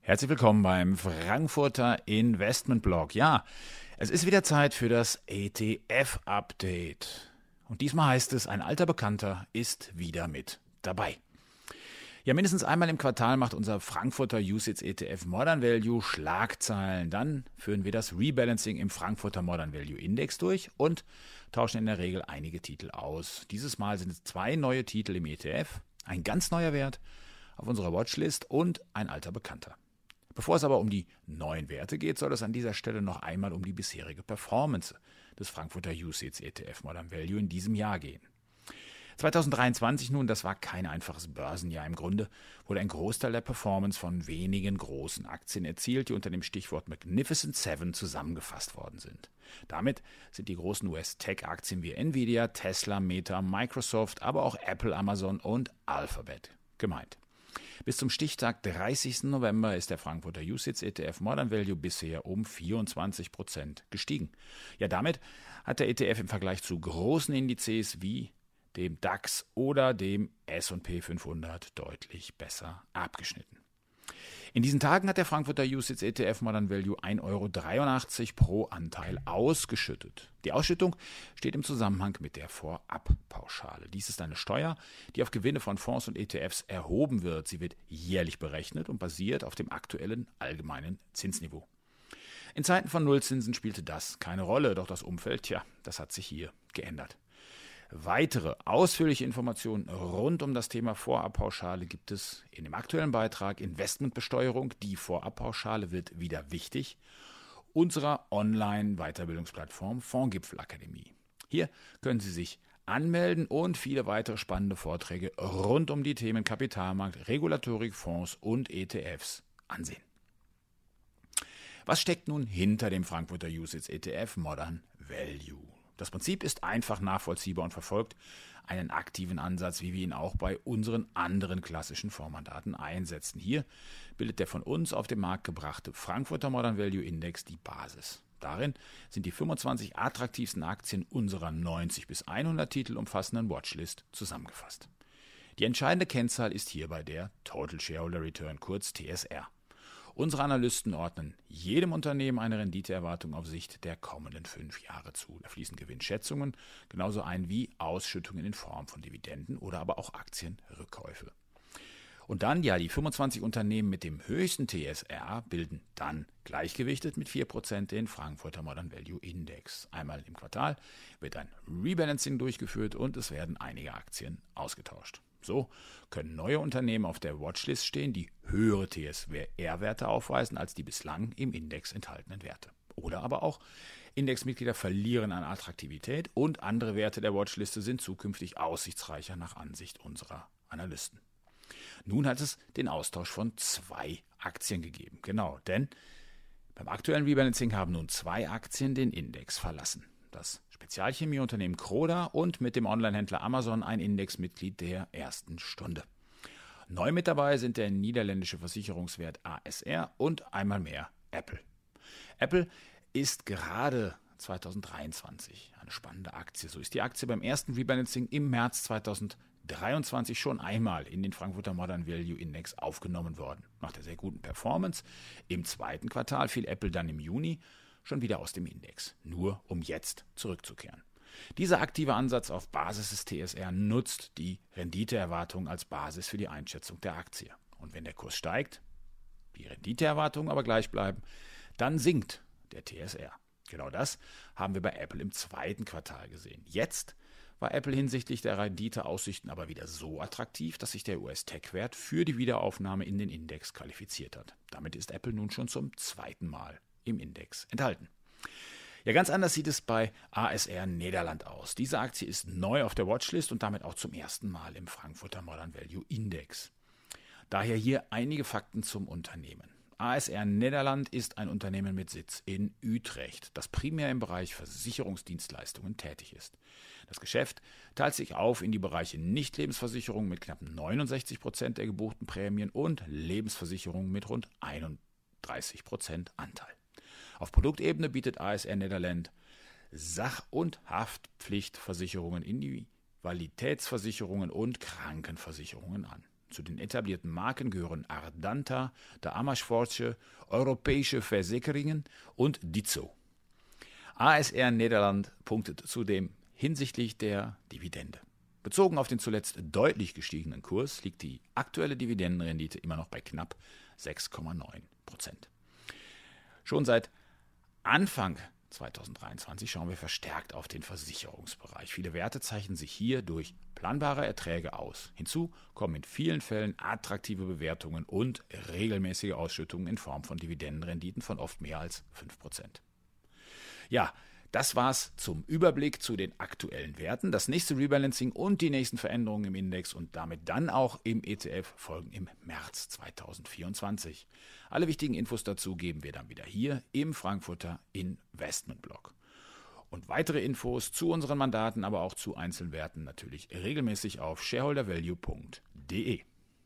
Herzlich willkommen beim Frankfurter Investment Blog. Ja, es ist wieder Zeit für das ETF-Update. Und diesmal heißt es, ein alter Bekannter ist wieder mit dabei. Ja, mindestens einmal im Quartal macht unser Frankfurter UCITS ETF Modern Value Schlagzeilen. Dann führen wir das Rebalancing im Frankfurter Modern Value Index durch und tauschen in der Regel einige Titel aus. Dieses Mal sind es 2 neue Titel im ETF, ein ganz neuer Wert auf unserer Watchlist und ein alter Bekannter. Bevor es aber um die neuen Werte geht, soll es an dieser Stelle noch einmal um die bisherige Performance des Frankfurter UCITS ETF Modern Value in diesem Jahr gehen. 2023 nun, das war kein einfaches Börsenjahr. Im Grunde wurde ein Großteil der Performance von wenigen großen Aktien erzielt, die unter dem Stichwort Magnificent Seven zusammengefasst worden sind. Damit sind die großen US-Tech-Aktien wie Nvidia, Tesla, Meta, Microsoft, aber auch Apple, Amazon und Alphabet gemeint. Bis zum Stichtag 30. November ist der Frankfurter UCITS ETF Modern Value bisher um 24% gestiegen. Ja, damit hat der ETF im Vergleich zu großen Indizes wie dem DAX oder dem S&P 500 deutlich besser abgeschnitten. In diesen Tagen hat der Frankfurter UCITS ETF Modern Value 1,83 € pro Anteil ausgeschüttet. Die Ausschüttung steht im Zusammenhang mit der Vorabpauschale. Dies ist eine Steuer, die auf Gewinne von Fonds und ETFs erhoben wird. Sie wird jährlich berechnet und basiert auf dem aktuellen allgemeinen Zinsniveau. In Zeiten von Nullzinsen spielte das keine Rolle, doch das Umfeld, das hat sich hier geändert. Weitere ausführliche Informationen rund um das Thema Vorabpauschale gibt es in dem aktuellen Beitrag Investmentbesteuerung. Die Vorabpauschale wird wieder wichtig, unserer Online-Weiterbildungsplattform Fondsgipfelakademie. Hier können Sie sich anmelden und viele weitere spannende Vorträge rund um die Themen Kapitalmarkt, Regulatorik, Fonds und ETFs ansehen. Was steckt nun hinter dem Frankfurter UCITS ETF Modern Value? Das Prinzip ist einfach nachvollziehbar und verfolgt einen aktiven Ansatz, wie wir ihn auch bei unseren anderen klassischen Fondsmandaten einsetzen. Hier bildet der von uns auf den Markt gebrachte Frankfurter Modern Value Index die Basis. Darin sind die 25 attraktivsten Aktien unserer 90 bis 100 Titel umfassenden Watchlist zusammengefasst. Die entscheidende Kennzahl ist hierbei der Total Shareholder Return, kurz TSR. Unsere Analysten ordnen jedem Unternehmen eine Renditeerwartung auf Sicht der kommenden 5 Jahre zu. Da fließen Gewinnschätzungen genauso ein wie Ausschüttungen in Form von Dividenden oder aber auch Aktienrückkäufe. Und dann, die 25 Unternehmen mit dem höchsten TSR bilden dann gleichgewichtet mit 4% den Frankfurter Modern Value Index. Einmal im Quartal wird ein Rebalancing durchgeführt und es werden einige Aktien ausgetauscht. So können neue Unternehmen auf der Watchlist stehen, die höhere TSR-Werte aufweisen als die bislang im Index enthaltenen Werte. Oder aber auch Indexmitglieder verlieren an Attraktivität und andere Werte der Watchliste sind zukünftig aussichtsreicher nach Ansicht unserer Analysten. Nun hat es den Austausch von 2 Aktien gegeben. Genau, denn beim aktuellen Rebalancing haben nun 2 Aktien den Index verlassen. Das Spezialchemieunternehmen Croda und mit dem Onlinehändler Amazon ein Indexmitglied der ersten Stunde. Neu mit dabei sind der niederländische Versicherungswert ASR und einmal mehr Apple. Apple ist gerade 2023 eine spannende Aktie. So ist die Aktie beim ersten Rebalancing im März 2023 schon einmal in den Frankfurter Modern Value Index aufgenommen worden. Nach der sehr guten Performance im zweiten Quartal fiel Apple dann im Juni schon wieder aus dem Index, nur um jetzt zurückzukehren. Dieser aktive Ansatz auf Basis des TSR nutzt die Renditeerwartung als Basis für die Einschätzung der Aktie. Und wenn der Kurs steigt, die Renditeerwartungen aber gleich bleiben, dann sinkt der TSR. Genau das haben wir bei Apple im zweiten Quartal gesehen. Jetzt war Apple hinsichtlich der Renditeaussichten aber wieder so attraktiv, dass sich der US-Tech-Wert für die Wiederaufnahme in den Index qualifiziert hat. Damit ist Apple nun schon zum zweiten Mal im Index enthalten. Ja, ganz anders sieht es bei ASR Nederland aus. Diese Aktie ist neu auf der Watchlist und damit auch zum ersten Mal im Frankfurter Modern Value Index. Daher hier einige Fakten zum Unternehmen. ASR Nederland ist ein Unternehmen mit Sitz in Utrecht, das primär im Bereich Versicherungsdienstleistungen tätig ist. Das Geschäft teilt sich auf in die Bereiche Nichtlebensversicherung mit knapp 69% der gebuchten Prämien und Lebensversicherung mit rund 31% Anteil. Auf Produktebene bietet ASR Nederland Sach- und Haftpflichtversicherungen, Individualitätsversicherungen und Krankenversicherungen an. Zu den etablierten Marken gehören Ardanta, der Amersfoortse, Europäische Verzekeringen und Ditzo. ASR Nederland punktet zudem hinsichtlich der Dividende. Bezogen auf den zuletzt deutlich gestiegenen Kurs liegt die aktuelle Dividendenrendite immer noch bei knapp 6,9%. Schon seit Anfang 2023 schauen wir verstärkt auf den Versicherungsbereich. Viele Werte zeichnen sich hier durch planbare Erträge aus. Hinzu kommen in vielen Fällen attraktive Bewertungen und regelmäßige Ausschüttungen in Form von Dividendenrenditen von oft mehr als 5%. Ja, das war's zum Überblick zu den aktuellen Werten. Das nächste Rebalancing und die nächsten Veränderungen im Index und damit dann auch im ETF folgen im März 2024. Alle wichtigen Infos dazu geben wir dann wieder hier im Frankfurter Investmentblog. Und weitere Infos zu unseren Mandaten, aber auch zu Einzelwerten natürlich regelmäßig auf shareholdervalue.de.